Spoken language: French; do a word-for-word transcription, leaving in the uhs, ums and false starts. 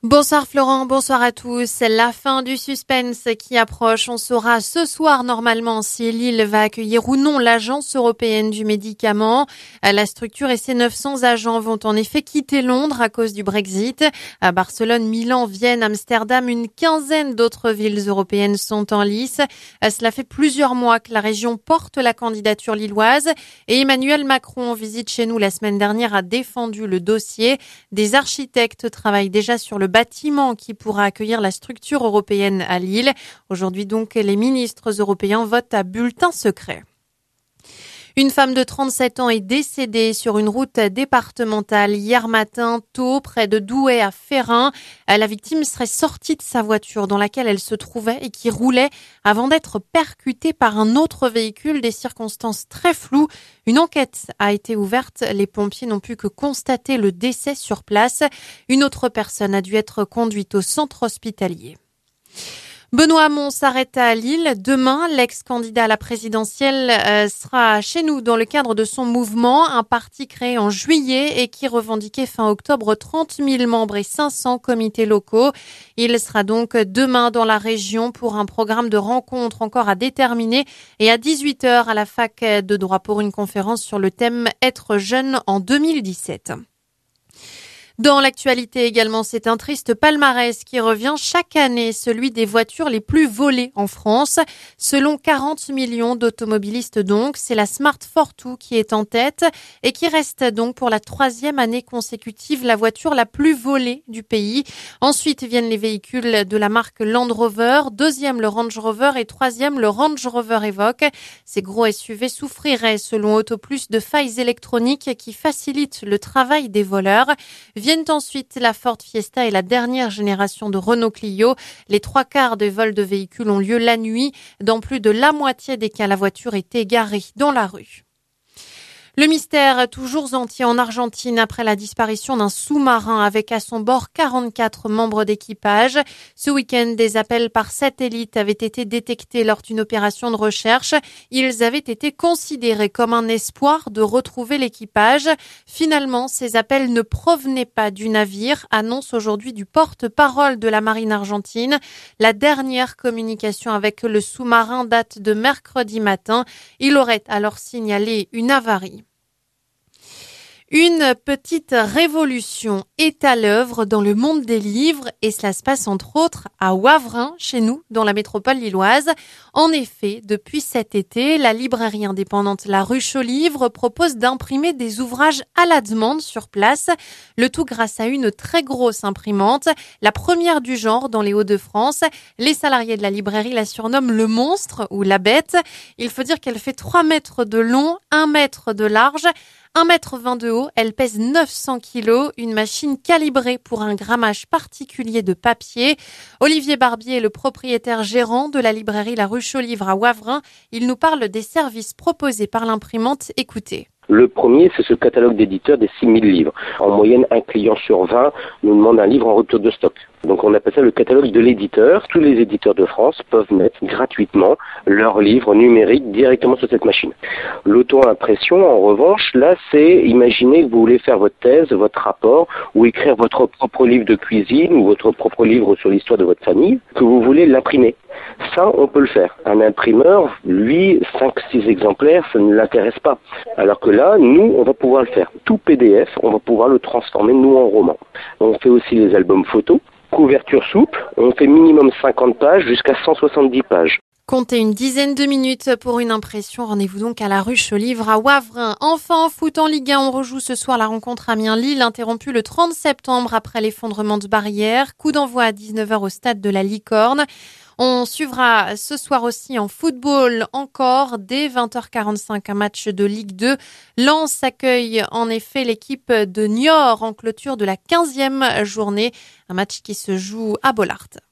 Bonsoir Florent, bonsoir à tous. La fin du suspense qui approche. On saura ce soir normalement si Lille va accueillir ou non l'Agence européenne du médicament. La structure et ses neuf cents agents vont en effet quitter Londres à cause du Brexit. À Barcelone, Milan, Vienne, Amsterdam, une quinzaine d'autres villes européennes sont en lice. Cela fait plusieurs mois que la région porte la candidature lilloise et Emmanuel Macron, en visite chez nous la semaine dernière, a défendu le dossier. Des architectes travaillent déjà sur le bâtiment qui pourra accueillir la structure européenne à Lille. Aujourd'hui donc, les ministres européens votent à bulletin secret. Une femme de trente-sept ans est décédée sur une route départementale hier matin tôt près de Douai à Férin. La victime serait sortie de sa voiture dans laquelle elle se trouvait et qui roulait avant d'être percutée par un autre véhicule. Des circonstances très floues. Une enquête a été ouverte. Les pompiers n'ont pu que constater le décès sur place. Une autre personne a dû être conduite au centre hospitalier. Benoît Hamon s'arrête à Lille. Demain, l'ex-candidat à la présidentielle euh, sera chez nous dans le cadre de son mouvement, un parti créé en juillet et qui revendiquait fin octobre trente mille membres et cinq cents comités locaux. Il sera donc demain dans la région pour un programme de rencontres encore à déterminer et à dix-huit heures à la fac de droit pour une conférence sur le thème « Être jeune en deux mille dix-sept ». Dans l'actualité également, c'est un triste palmarès qui revient chaque année, celui des voitures les plus volées en France. Selon quarante millions d'automobilistes donc, c'est la Smart Fortwo qui est en tête et qui reste donc pour la troisième année consécutive la voiture la plus volée du pays. Ensuite viennent les véhicules de la marque Land Rover, deuxième le Range Rover et troisième le Range Rover Evoque. Ces gros S U V souffriraient selon Autoplus de failles électroniques qui facilitent le travail des voleurs. Viennent ensuite la Ford Fiesta et la dernière génération de Renault Clio. Les trois quarts des vols de véhicules ont lieu la nuit. Dans plus de la moitié des cas, la voiture est égarée dans la rue. Le mystère toujours entier en Argentine après la disparition d'un sous-marin avec à son bord quarante-quatre membres d'équipage. Ce week-end, des appels par satellite avaient été détectés lors d'une opération de recherche. Ils avaient été considérés comme un espoir de retrouver l'équipage. Finalement, ces appels ne provenaient pas du navire, annonce aujourd'hui du porte-parole de la marine argentine. La dernière communication avec le sous-marin date de mercredi matin. Il aurait alors signalé une avarie. Une petite révolution est à l'œuvre dans le monde des livres et cela se passe entre autres à Wavrin, chez nous, dans la métropole lilloise. En effet, depuis cet été, la librairie indépendante La Ruche aux Livres propose d'imprimer des ouvrages à la demande sur place, le tout grâce à une très grosse imprimante, la première du genre dans les Hauts-de-France. Les salariés de la librairie la surnomment le monstre ou la bête. Il faut dire qu'elle fait trois mètres de long, un mètre de large, un mètre vingt de haut, elle pèse neuf cents kilos, une machine calibrée pour un grammage particulier de papier. Olivier Barbier est le propriétaire gérant de la librairie La Ruche aux Livres à Wavrin. Il nous parle des services proposés par l'imprimante. Écoutez. Le premier, c'est ce catalogue d'éditeurs des six mille livres. En moyenne, un client sur vingt nous demande un livre en rupture de stock. Donc on appelle ça le catalogue de l'éditeur. Tous les éditeurs de France peuvent mettre gratuitement leurs livres numériques directement sur cette machine. L'auto-impression, en revanche, là, c'est imaginer que vous voulez faire votre thèse, votre rapport, ou écrire votre propre livre de cuisine, ou votre propre livre sur l'histoire de votre famille, que vous voulez l'imprimer. Ça, on peut le faire. Un imprimeur, lui, cinq six exemplaires, ça ne l'intéresse pas. Alors que là, nous, on va pouvoir le faire. Tout P D F, on va pouvoir le transformer, nous, en roman. On fait aussi les albums photos, couverture souple, on fait minimum cinquante pages jusqu'à cent soixante-dix pages. Comptez une dizaine de minutes pour une impression. Rendez-vous donc à la Ruche aux Livres à Wavrin. Enfin, en foot en Ligue un, on rejoue ce soir la rencontre Amiens-Lille, interrompue le trente septembre après l'effondrement de barrières. Coup d'envoi à dix-neuf heures au stade de la Licorne. On suivra ce soir aussi en football encore dès vingt heures quarante-cinq un match de Ligue deux. Lens accueille en effet l'équipe de Niort en clôture de la quinzième journée. Un match qui se joue à Bollaert.